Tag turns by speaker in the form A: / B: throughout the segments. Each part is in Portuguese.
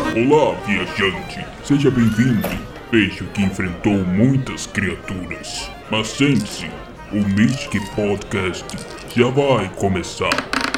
A: Olá, viajante. Seja bem-vindo. Vejo que enfrentou muitas criaturas. Mas sente-se, o Mystic Podcast já vai começar.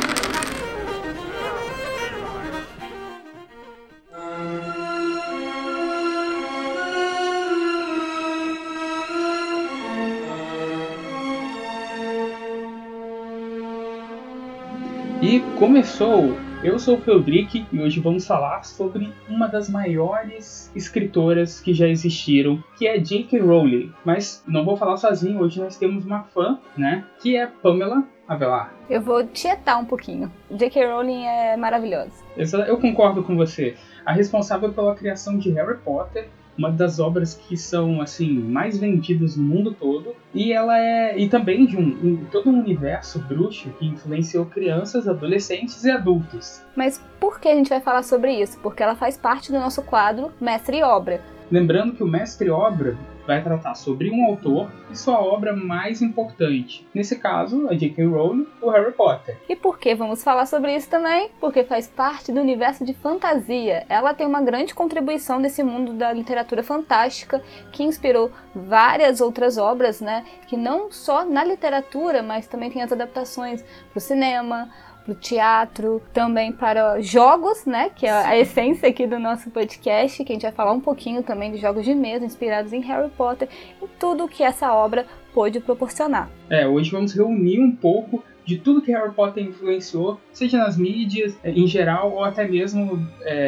B: E começou! Eu sou o Feldrick e hoje vamos falar sobre uma das maiores escritoras que já existiram, que é J.K. Rowling. Mas não vou falar sozinho, hoje nós temos uma fã, né, que é Pamela Avelar.
C: Eu vou tietar um pouquinho. J.K. Rowling é maravilhosa.
B: Eu concordo com você. A responsável pela criação de Harry Potter, uma das obras que são assim mais vendidas no mundo todo, e também de todo um universo bruxo que influenciou crianças, adolescentes e adultos.
C: Mas por que a gente vai falar sobre isso? Porque ela faz parte do nosso quadro Mestre e Obra.
B: Lembrando que o Mestre e Obra vai tratar sobre um autor e sua obra mais importante. Nesse caso, a J.K. Rowling, o Harry Potter.
C: E por que vamos falar sobre isso também? Porque faz parte do universo de fantasia. Ela tem uma grande contribuição desse mundo da literatura fantástica, que inspirou várias outras obras, né? Que não só na literatura, mas também tem as adaptações para o cinema, para o teatro, também para jogos, né, que é a essência aqui do nosso podcast, que a gente vai falar um pouquinho também de jogos de mesa inspirados em Harry Potter e tudo que essa obra pôde proporcionar.
B: Hoje vamos reunir um pouco de tudo que Harry Potter influenciou, seja nas mídias em geral ou até mesmo,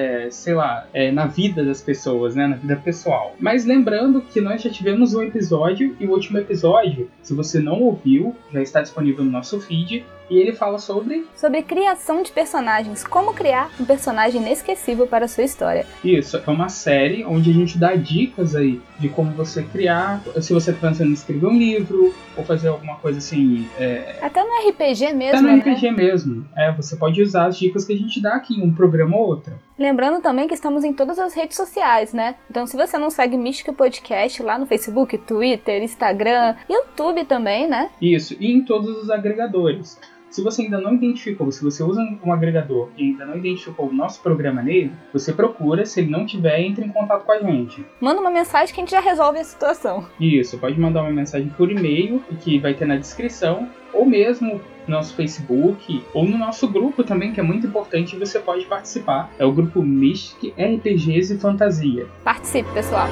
B: na vida das pessoas, né, na vida pessoal. Mas lembrando que nós já tivemos um episódio, e o último episódio, se você não ouviu, já está disponível no nosso feed, e ele fala sobre
C: criação de personagens, como criar um personagem inesquecível para a sua história.
B: Isso, é uma série onde a gente dá dicas aí de como você criar, se você está pensando em escrever um livro, ou fazer alguma coisa assim...
C: Até no RPG mesmo,
B: Até no
C: né?
B: RPG mesmo. Você pode usar as dicas que a gente dá aqui em um programa ou outro.
C: Lembrando também que estamos em todas as redes sociais, né? Então se você não segue Mystic Podcast lá no Facebook, Twitter, Instagram, YouTube também, né?
B: Isso, e em todos os agregadores. Se você ainda não identificou, se você usa um agregador e ainda não identificou o nosso programa nele, você procura, se ele não tiver, entre em contato com a gente.
C: Manda uma mensagem que a gente já resolve a situação.
B: Isso, pode mandar uma mensagem por e-mail, que vai ter na descrição, ou mesmo no nosso Facebook, ou no nosso grupo também, que é muito importante e você pode participar. É o grupo Mystic RPGs e Fantasia.
C: Participe, pessoal!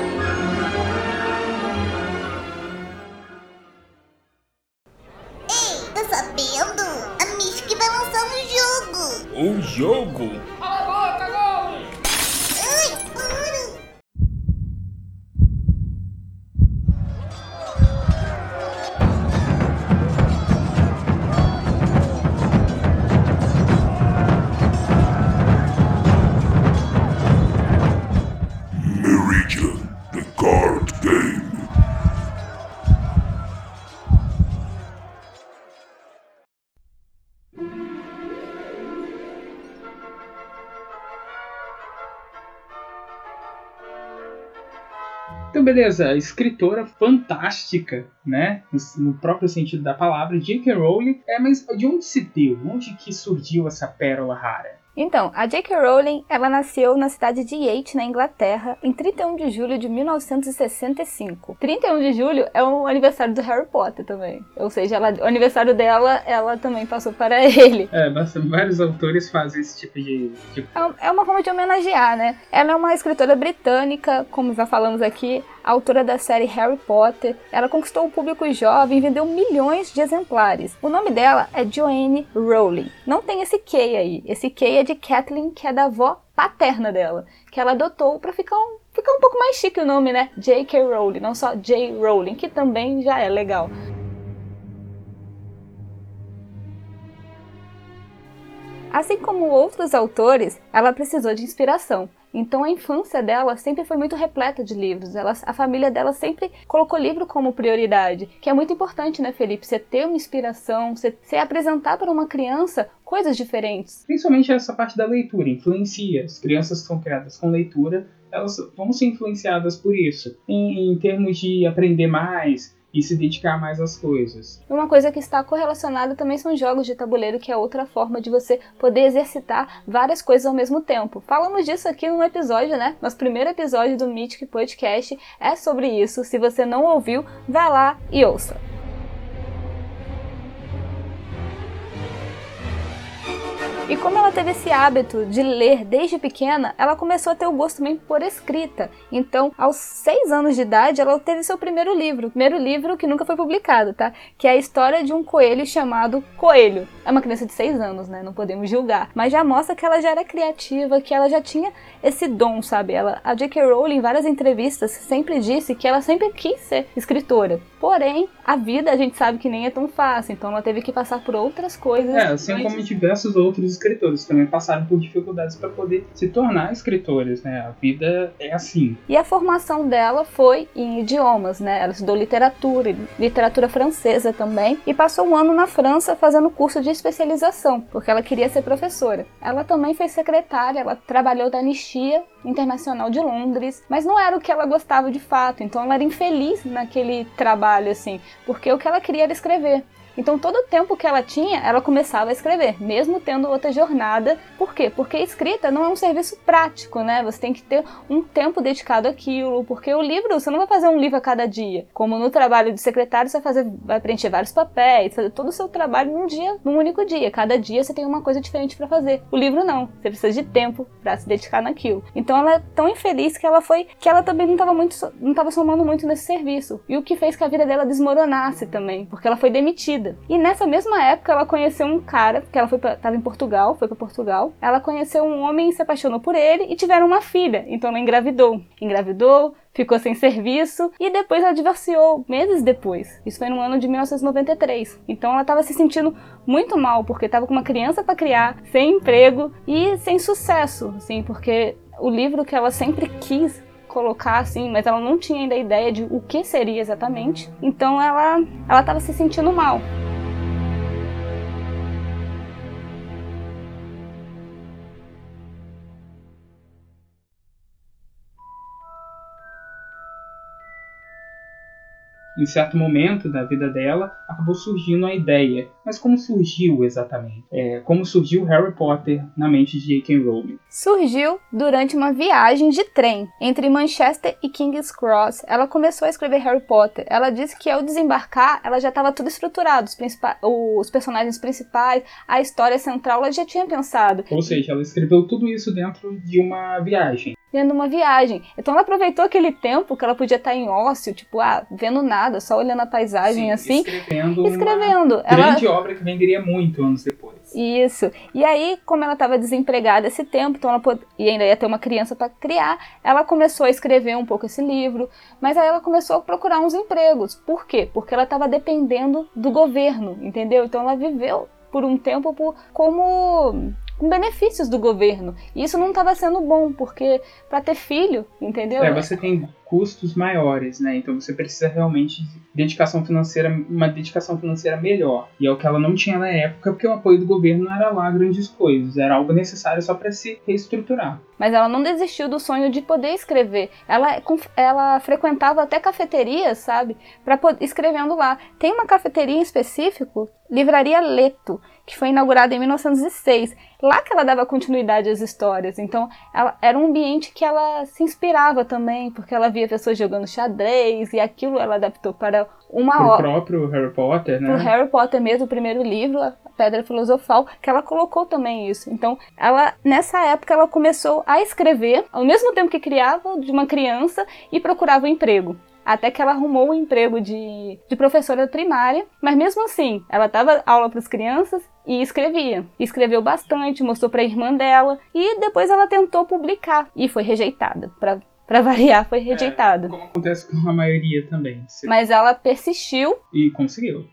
A: O jogo?
D: Cala a boca, Gollum!
E: Ai, para!
A: Meridian, the card game.
B: Então, beleza, a escritora fantástica, né, no próprio sentido da palavra, J.K. Rowling, mas de onde se deu? Onde que surgiu essa pérola rara?
C: Então, a J.K. Rowling, ela nasceu na cidade de Yate, na Inglaterra, em 31 de julho de 1965. 31 de julho é o aniversário do Harry Potter também. Ou seja, o aniversário dela, ela também passou para ele.
B: Vários autores fazem esse tipo de...
C: É uma forma de homenagear, né? Ela é uma escritora britânica, como já falamos aqui, autora da série Harry Potter. Ela conquistou o público jovem e vendeu milhões de exemplares. O nome dela é Joanne Rowling. Não tem esse K aí. Esse K é de Kathleen, que é da avó paterna dela, que ela adotou para ficar um pouco mais chique o nome, né? J.K. Rowling, não só J. Rowling, que também já é legal. Assim como outros autores, ela precisou de inspiração. Então a infância dela sempre foi muito repleta de livros. A família dela sempre colocou livro como prioridade, que é muito importante, né, Felipe? Você ter uma inspiração, você apresentar para uma criança coisas diferentes.
B: Principalmente essa parte da leitura, influencia. As crianças que são criadas com leitura, elas vão ser influenciadas por isso. Em termos de aprender mais, e se dedicar mais às coisas.
C: Uma coisa que está correlacionada também são jogos de tabuleiro, que é outra forma de você poder exercitar várias coisas ao mesmo tempo. Falamos disso aqui num episódio, né? Nosso primeiro episódio do Mythic Podcast é sobre isso. Se você não ouviu, vai lá e ouça. E como ela teve esse hábito de ler desde pequena, ela começou a ter o gosto também por escrita. Então, aos 6 anos de idade, ela teve seu primeiro livro que nunca foi publicado, tá? Que é a história de um coelho chamado Coelho. É uma criança de 6 anos, né? Não podemos julgar. Mas já mostra que ela já era criativa, que ela já tinha esse dom, sabe? A J.K. Rowling, em várias entrevistas, sempre disse que ela sempre quis ser escritora. Porém, a vida a gente sabe que nem é tão fácil, então ela teve que passar por outras coisas.
B: Assim como diversos outros escritores também passaram por dificuldades para poder se tornar escritores, né? A vida é assim.
C: E a formação dela foi em idiomas, né? Ela estudou literatura francesa também, e passou um ano na França fazendo curso de especialização, porque ela queria ser professora. Ela também foi secretária, ela trabalhou da Anistia Internacional de Londres, mas não era o que ela gostava de fato, então ela era infeliz naquele trabalho, assim, porque o que ela queria era escrever. Então todo o tempo que ela tinha, ela começava a escrever, mesmo tendo outra jornada. Por quê? Porque escrita não é um serviço prático, né? Você tem que ter um tempo dedicado àquilo, porque o livro, você não vai fazer um livro a cada dia. Como no trabalho de secretário, você vai preencher vários papéis, fazer todo o seu trabalho num único dia. Cada dia você tem uma coisa diferente para fazer. O livro não, você precisa de tempo para se dedicar naquilo. Então ela é tão infeliz que ela também não estava somando muito nesse serviço. E o que fez que a vida dela desmoronasse também, porque ela foi demitida. E nessa mesma época ela conheceu um cara, que ela estava em Portugal, foi para Portugal. Ela conheceu um homem, se apaixonou por ele e tiveram uma filha. Então ela engravidou, ficou sem serviço e depois ela divorciou, meses depois. Isso foi no ano de 1993. Então ela estava se sentindo muito mal, porque estava com uma criança para criar, sem emprego e sem sucesso, assim, porque o livro que ela sempre quis colocar assim, mas ela não tinha ainda ideia de o que seria exatamente. Então ela estava se sentindo mal.
B: Em certo momento da vida dela, acabou surgindo a ideia. Mas como surgiu exatamente? Como surgiu Harry Potter na mente de J.K. Rowling?
C: Surgiu durante uma viagem de trem entre Manchester e King's Cross. Ela começou a escrever Harry Potter. Ela disse que ao desembarcar, ela já estava tudo estruturado. Os personagens principais, a história central, ela já tinha pensado.
B: Ou seja, ela escreveu tudo isso dentro de uma viagem.
C: Então ela aproveitou aquele tempo que ela podia estar em ócio, tipo, vendo nada, só olhando a paisagem. Sim, assim. Escrevendo.
B: Grande obra que venderia muito anos depois.
C: Isso. E aí, como ela estava desempregada esse tempo, então e ainda ia ter uma criança para criar, ela começou a escrever um pouco esse livro, mas aí ela começou a procurar uns empregos. Por quê? Porque ela estava dependendo do governo, entendeu? Então ela viveu por um tempo com benefícios do governo. E isso não estava sendo bom, porque para ter filho, entendeu?
B: Você tem custos maiores, né? Então você precisa realmente de uma dedicação financeira melhor. E é o que ela não tinha na época, porque o apoio do governo não era lá grandes coisas, era algo necessário só para se reestruturar.
C: Mas ela não desistiu do sonho de poder escrever. Ela frequentava até cafeterias, sabe? Escrevendo lá. Tem uma cafeteria em específico, Livraria Leto, que foi inaugurada em 1906. Lá que ela dava continuidade às histórias. Então, era um ambiente que ela se inspirava também, porque ela via pessoas jogando xadrez, e aquilo ela adaptou para uma obra.
B: O próprio Harry Potter, né?
C: Pro Harry Potter mesmo, o primeiro livro, A Pedra Filosofal, que ela colocou também isso. Então, nessa época, ela começou a escrever, ao mesmo tempo que criava de uma criança, e procurava um emprego. Até que ela arrumou um emprego de professora primária, mas mesmo assim, ela dava aula para as crianças e escrevia. Escreveu bastante, mostrou para a irmã dela, e depois ela tentou publicar, e foi rejeitada. Para variar, foi rejeitada.
B: Como acontece com a maioria também.
C: Mas ela persistiu.
B: E conseguiu.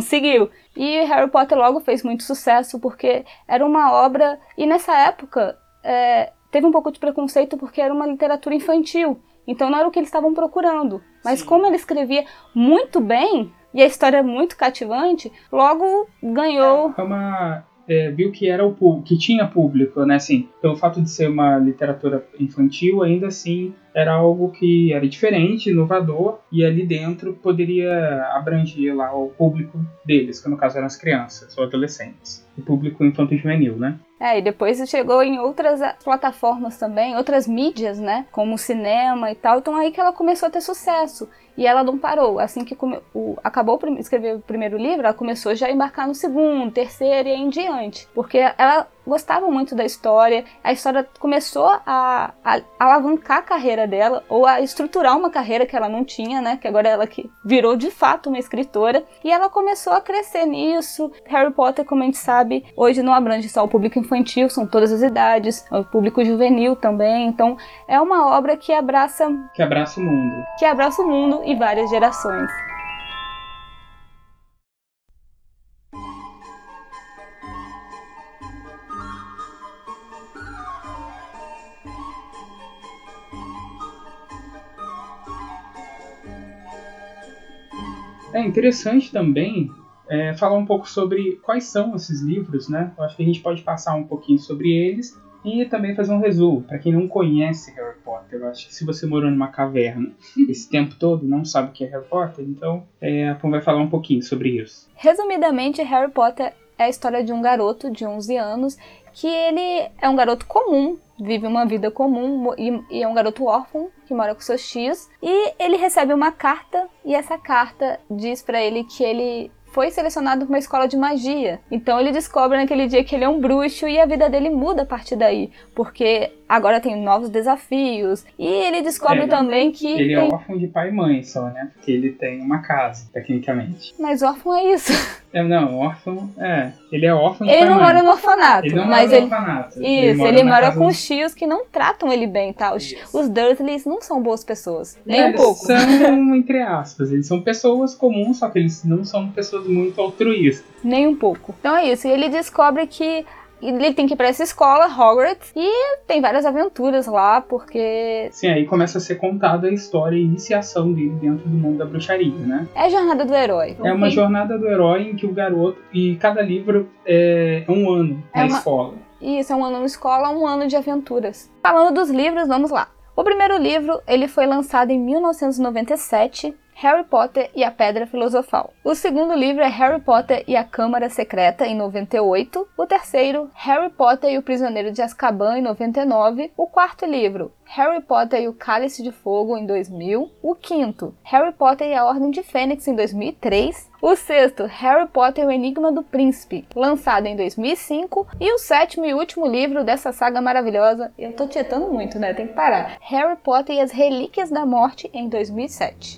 C: E Harry Potter logo fez muito sucesso, porque era uma obra... E nessa época, teve um pouco de preconceito, porque era uma literatura infantil. Então não era o que eles estavam procurando. Mas sim, como ela escrevia muito bem, e a história é muito cativante, logo ganhou...
B: Viu que era que tinha público, né? Assim, pelo fato de ser uma literatura infantil, ainda assim era algo que era diferente, inovador, e ali dentro poderia abranger lá o público deles, que no caso eram as crianças ou adolescentes. O público infanto-juvenil, né?
C: E depois chegou em outras plataformas também, outras mídias, né? Como cinema e tal. Então aí que ela começou a ter sucesso. E ela não parou. Assim que acabou de escrever o primeiro livro, ela começou já a embarcar no segundo, terceiro e aí em diante. Porque ela gostava muito da história. A história começou a alavancar a carreira dela, ou a estruturar uma carreira que ela não tinha, né? Que agora ela que virou de fato uma escritora. E ela começou a crescer nisso. Harry Potter, como a gente sabe, hoje não abrange só o público infantil, são todas as idades, o público juvenil também. Então é uma obra que abraça
B: o mundo.
C: Que abraça o mundo e várias gerações.
B: É interessante também falar um pouco sobre quais são esses livros, né? Eu acho que a gente pode passar um pouquinho sobre eles e também fazer um resumo. Para quem não conhece Harry Potter, eu acho que se você morou numa caverna esse tempo todo e não sabe o que é Harry Potter, então a Pam vai falar um pouquinho sobre isso.
C: Resumidamente, Harry Potter é a história de um garoto de 11 anos que ele é um garoto comum, vive uma vida comum e é um garoto órfão que mora com seus tios. E ele recebe uma carta e essa carta diz pra ele que ele foi selecionado para uma escola de magia. Então ele descobre naquele dia que ele é um bruxo e a vida dele muda a partir daí, porque agora tem novos desafios. E ele descobre também que
B: ele é órfão de pai e mãe só, né? Porque ele tem uma casa, tecnicamente.
C: Mas órfão é isso.
B: Não, órfão ele é órfão de pai e mãe.
C: Ele não mora no orfanato.
B: Ele não mora no orfanato.
C: Isso, ele mora com os tios que não tratam ele bem, tá? Os Dursleys não são boas pessoas, nem um pouco.
B: Eles são, entre aspas, eles são pessoas comuns, só que eles não são pessoas muito altruístas.
C: Nem um pouco. Então é isso, e ele descobre que ele tem que ir pra essa escola, Hogwarts, e tem várias aventuras lá, porque...
B: Sim, aí começa a ser contada a história e a iniciação dele dentro do mundo da bruxaria, né?
C: É a jornada do herói.
B: É uma jornada do herói em que o garoto... E cada livro é um ano na escola.
C: Isso, é um ano na escola, um ano de aventuras. Falando dos livros, vamos lá. O primeiro livro, ele foi lançado em 1997... Harry Potter e a Pedra Filosofal. O segundo livro é Harry Potter e a Câmara Secreta, em 98. O terceiro, Harry Potter e o Prisioneiro de Azkaban, em 99. O quarto livro, Harry Potter e o Cálice de Fogo, em 2000. O quinto, Harry Potter e a Ordem de Fênix, em 2003. O sexto, Harry Potter e o Enigma do Príncipe, lançado em 2005. E o sétimo e último livro dessa saga maravilhosa, eu tô tietando muito, né? Tem que parar. Harry Potter e as Relíquias da Morte, em 2007.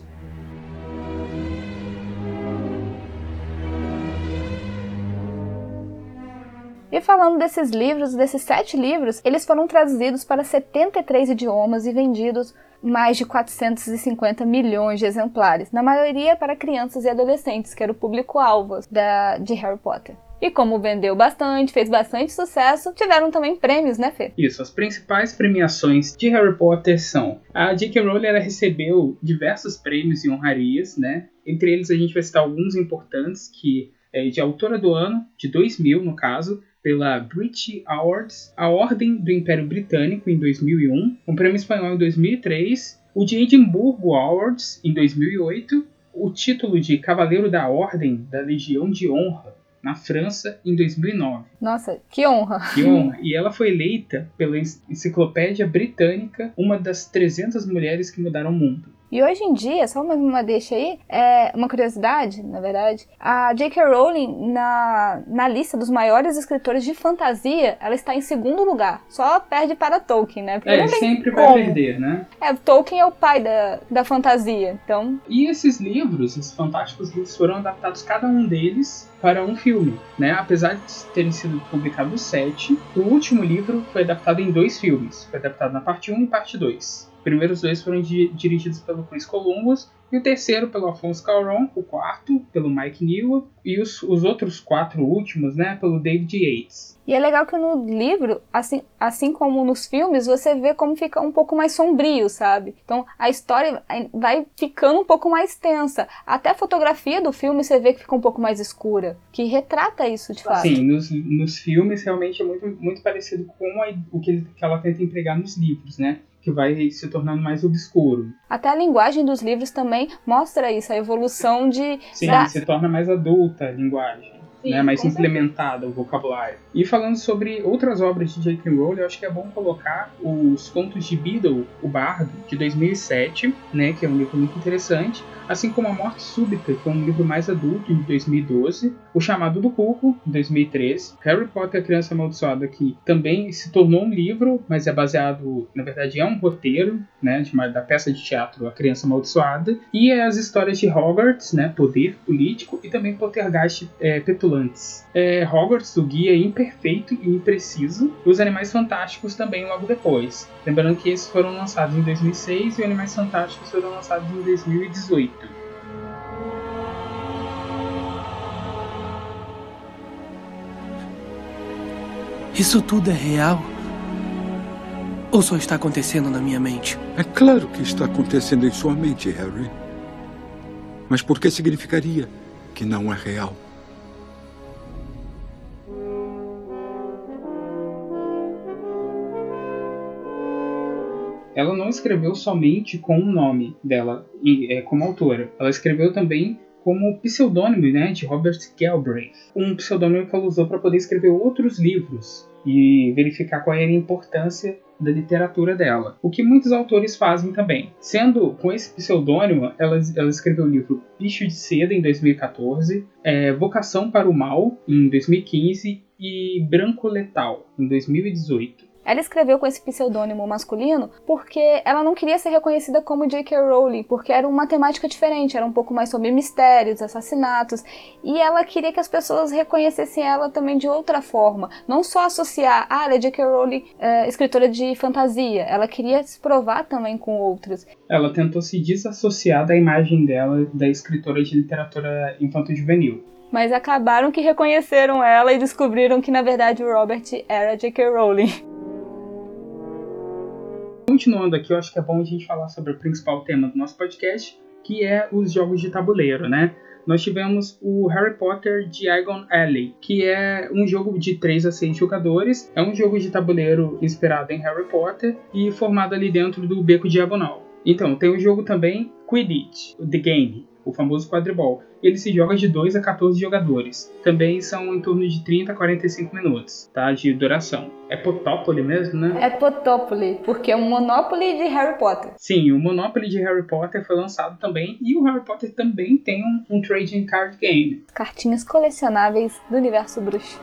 C: E falando desses livros, desses 7 livros, eles foram traduzidos para 73 idiomas e vendidos mais de 450 milhões de exemplares, na maioria para crianças e adolescentes, que era o público-alvo de Harry Potter. E como vendeu bastante, fez bastante sucesso, tiveram também prêmios, né, Fê?
B: Isso, as principais premiações de Harry Potter são... A J.K. Rowling, ela recebeu diversos prêmios e honrarias, né? Entre eles a gente vai citar alguns importantes, que é de Autora do Ano, de 2000 no caso, pela British Awards, a Ordem do Império Britânico em 2001, um prêmio espanhol em 2003, o de Edimburgo Awards em 2008, o título de Cavaleiro da Ordem da Legião de Honra na França em 2009.
C: Nossa, que honra!
B: Que honra! E ela foi eleita pela Enciclopédia Britânica uma das 300 mulheres que mudaram o mundo.
C: E hoje em dia, só uma deixa aí, uma curiosidade, na verdade, a J.K. Rowling, na lista dos maiores escritores de fantasia, ela está em segundo lugar. Só perde para Tolkien, né?
B: Porque sempre vai perder, né?
C: Tolkien é o pai da fantasia, então...
B: E esses livros, esses fantásticos livros, foram adaptados, cada um deles, para um filme, né? Apesar de terem sido publicados 7, o último livro foi adaptado em 2 filmes. Foi adaptado na parte 1 e parte 2. Os primeiros 2 foram dirigidos pelo Chris Columbus e o terceiro pelo Alfonso Cuarón, o quarto pelo Mike Newell e os outros 4 últimos, né, pelo David Yates.
C: E é legal que no livro, assim como nos filmes, você vê como fica um pouco mais sombrio, sabe? Então a história vai ficando um pouco mais tensa. Até a fotografia do filme você vê que fica um pouco mais escura, que retrata isso de fato.
B: Sim, nos filmes realmente é muito, muito parecido com o que ela tenta empregar nos livros, né? que vai se tornando mais obscuro.
C: Até a linguagem dos livros também mostra isso, a evolução de...
B: Sim, se torna mais adulta a linguagem.
C: Sim,
B: né, mais
C: com
B: implementada o vocabulário. E falando sobre outras obras de J.K. Rowling, eu acho que é bom colocar os Contos de Beedle, o Bardo, de 2007, né, que é um livro muito interessante, assim como A Morte Súbita, que é um livro mais adulto, de 2012, O Chamado do Cuco, de 2013, Harry Potter, a Criança Amaldiçoada, que também se tornou um livro, mas é baseado, na verdade, é um roteiro, né, da peça de teatro A Criança Amaldiçoada, e as histórias de Hogwarts, né, Poder Político, e também Poltergeist Petulantes. Hogwarts, o guia imperfeito e impreciso, e Os Animais Fantásticos também logo depois. Lembrando que esses foram lançados em 2006 e Os Animais Fantásticos foram lançados em 2018.
F: Isso tudo é real? Ou só está acontecendo na minha mente?
G: É claro que está acontecendo em sua mente, Harry. Mas por que significaria que não é real?
B: Ela não escreveu somente com o nome dela como autora. Ela escreveu também como pseudônimo, né, de Robert Galbraith. Um pseudônimo que ela usou para poder escrever outros livros e verificar qual era a importância da literatura dela. O que muitos autores fazem também. Sendo com esse pseudônimo, ela escreveu o livro Bicho de Seda, em 2014, Vocação para o Mal, em 2015 e Branco Letal, em 2018.
C: Ela escreveu com esse pseudônimo masculino porque ela não queria ser reconhecida como J.K. Rowling, porque era uma temática diferente, era um pouco mais sobre mistérios, assassinatos, e ela queria que as pessoas reconhecessem ela também de outra forma, não só associar, ela é J.K. Rowling, escritora de fantasia, ela queria se provar também com outros.
B: Ela tentou se desassociar da imagem dela, da escritora de literatura infanto-juvenil.
C: Mas acabaram que reconheceram ela e descobriram que na verdade o Robert era J.K. Rowling.
B: Continuando aqui, eu acho que é bom a gente falar sobre o principal tema do nosso podcast, que é os jogos de tabuleiro, né? Nós tivemos o Harry Potter Diagon Alley, que é um jogo de 3 a 6 jogadores. É um jogo de tabuleiro inspirado em Harry Potter e formado ali dentro do Beco Diagonal. Então, tem o jogo também Quidditch, The Game, o famoso quadribol. Ele se joga de 2 a 14 jogadores. Também são em torno de 30 a 45 minutos, tá? De duração. É Potópoly mesmo, né?
C: É Potópoly, porque é um Monopoly de Harry Potter.
B: Sim, o Monopoly de Harry Potter foi lançado também. E o Harry Potter também tem um trading card game.
C: Cartinhas colecionáveis do universo bruxo.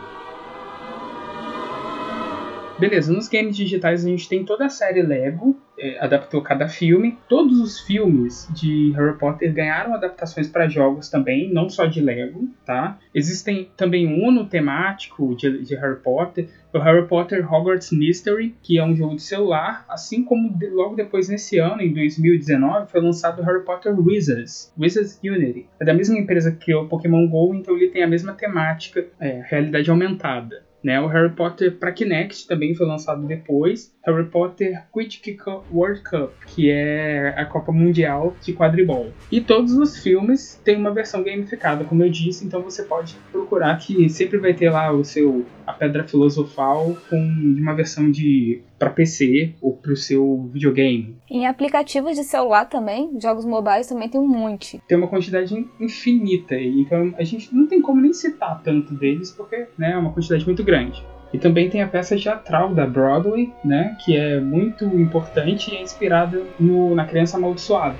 B: Beleza, nos games digitais a gente tem toda a série Lego, adaptou cada filme. Todos os filmes de Harry Potter ganharam adaptações para jogos também, não só de Lego, tá? Existem também um Uno temático de Harry Potter, o Harry Potter Hogwarts Mystery, que é um jogo de celular, assim como logo depois nesse ano, em 2019, foi lançado o Harry Potter Wizards Unity. É da mesma empresa que criou o Pokémon GO, então ele tem a mesma temática, realidade aumentada. Né, o Harry Potter para Kinect também foi lançado depois. Harry Potter Quidditch World Cup, que é a Copa Mundial de Quadribol. E todos os filmes têm uma versão gamificada, como eu disse, então você pode procurar que sempre vai ter lá a Pedra Filosofal com uma versão para PC ou para o seu videogame.
C: Em aplicativos de celular também, jogos mobiles também tem um monte.
B: Tem uma quantidade infinita, então a gente não tem como nem citar tanto deles, porque, né, é uma quantidade muito grande. E também tem a peça teatral da Broadway, né, que é muito importante e é inspirada na Criança Amaldiçoada.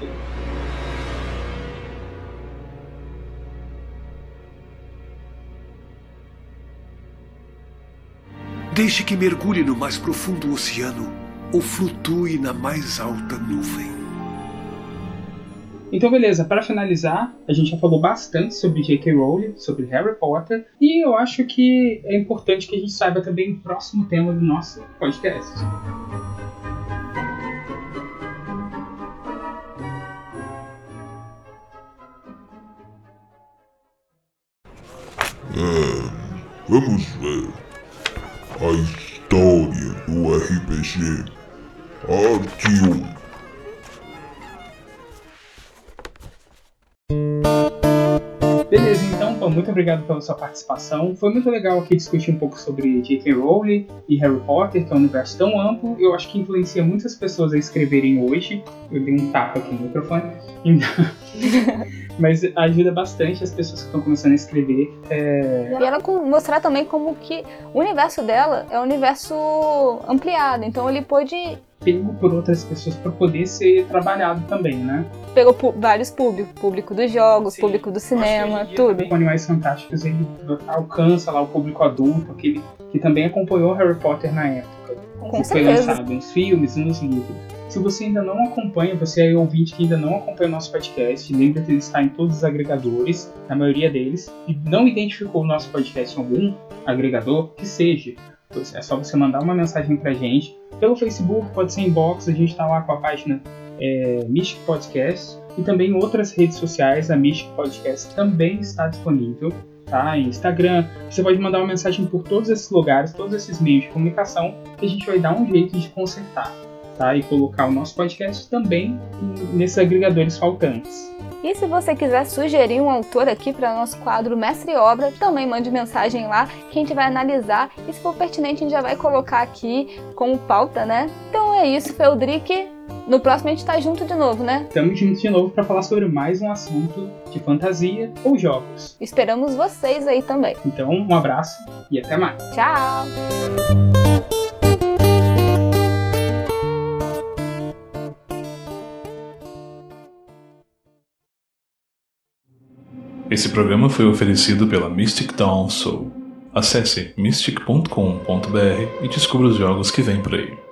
H: Deixe que mergulhe no mais profundo oceano ou flutue na mais alta nuvem.
B: Então, beleza, para finalizar, a gente já falou bastante sobre J.K. Rowling, sobre Harry Potter, e eu acho que é importante que a gente saiba também o próximo tema do nosso podcast.
A: Vamos ver a história do RPG Arquium.
B: Beleza, então Paulo, muito obrigado pela sua participação. Foi muito legal aqui discutir um pouco sobre J.K. Rowling e Harry Potter, que é um universo tão amplo. Eu acho que influencia muitas pessoas a escreverem hoje. Eu dei um tapa aqui no microfone. Mas ajuda bastante as pessoas que estão começando a escrever.
C: E ela mostrar também como que o universo dela é um universo ampliado. Então ele pôde...
B: Pego por outras pessoas para poder ser trabalhado também, né?
C: Pegou vários públicos. Público dos jogos, sim, público do cinema, tudo.
B: Com Animais Fantásticos ele alcança lá o público adulto, aquele que também acompanhou Harry Potter na época.
C: Com
B: foi lançado nos filmes e nos livros. Se você ainda não acompanha, você é ouvinte que ainda não acompanha o nosso podcast, lembra que ele está em todos os agregadores, na maioria deles, e não identificou o nosso podcast em algum agregador, que seja. É só você mandar uma mensagem pra gente. Pelo Facebook, pode ser inbox, a gente está lá com a página Mystic Podcast. E também em outras redes sociais, a Mystic Podcast também está disponível. Tá? Em Instagram, você pode mandar uma mensagem por todos esses lugares, todos esses meios de comunicação, que a gente vai dar um jeito de consertar. Tá? E colocar o nosso podcast também nesses agregadores faltantes.
C: E se você quiser sugerir um autor aqui para o nosso quadro Mestre e Obra, também mande mensagem lá que a gente vai analisar e se for pertinente a gente já vai colocar aqui como pauta, né? Então é isso, Feldrick. No próximo a gente tá junto de novo, né?
B: Estamos juntos de novo para falar sobre mais um assunto de fantasia ou jogos.
C: Esperamos vocês aí também.
B: Então, um abraço e até mais.
C: Tchau!
I: Esse programa foi oferecido pela Mystic Dawn Soul. Acesse mystic.com.br e descubra os jogos que vêm por aí.